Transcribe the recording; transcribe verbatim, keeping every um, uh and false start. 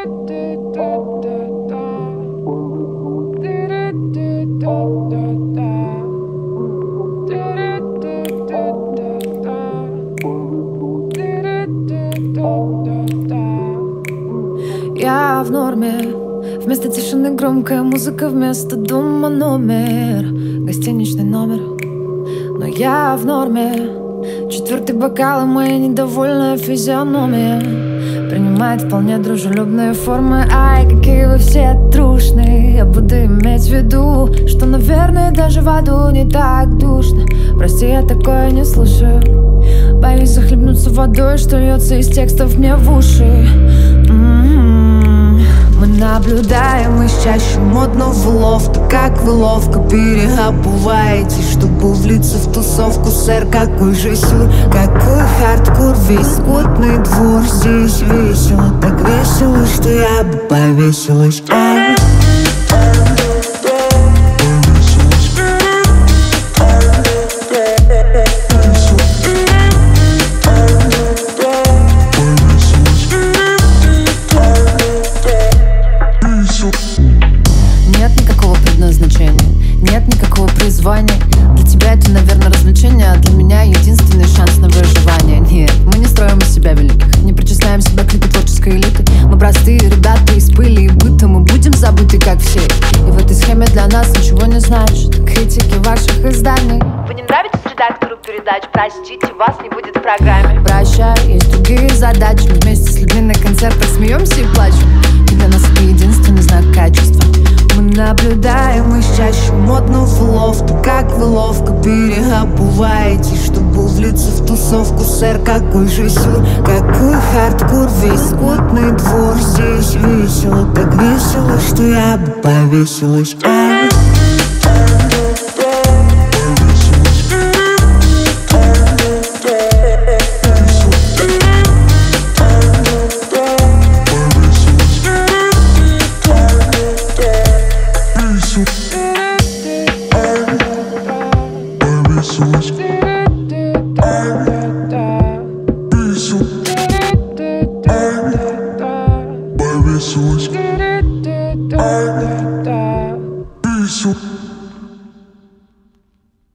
Я в норме. Вместо тишины громкая музыка, вместо дома номер, гостиничный номер. Но я в норме. Четвертый бокал и моя недовольная физиономия принимает вполне дружелюбные формы. Ай, какие вы все трушные. Я буду иметь в виду, что, наверное, даже в аду не так душно. Прости, я такое не слушаю. Боюсь захлебнуться водой, что льется из текстов мне в уши. М-м-м. Мы наблюдаем из чаще модного лофта, как вы ловко переобуваетесь, чтобы влиться в тусовку. Сэр, какой же сюр, какой хардкор, весь скотный двор. Здесь весело, так весело, что я бы повесилась. Ай. Нет никакого предназначения, нет никакого призвания. Для тебя это, наверное, развлечение, а для меня единственный шанс на выживание. Нет, мы не строим из себя великих, не причисляем себя к лику творческой элиты. Мы простые ребята из пыли и быта, мы будем забыты, как все. И в этой схеме для нас ничего не значит критики ваших изданий. Вы не нравитесь редактору передач? Простите, вас не будет в программе. Прощай, есть другие задачи. Мы вместе с людьми на концертах смеемся и плачем. И для нас это единственный знак качества. Мы наблюдаем из чаще модного лофта, как вы ловко переобуваетесь, чтобы влиться в тусовку. Сэр, какой же сюр, какой хардкор, весь скотный двор. Здесь весело, так весело, что я бы повесилась. Ай. Shoot.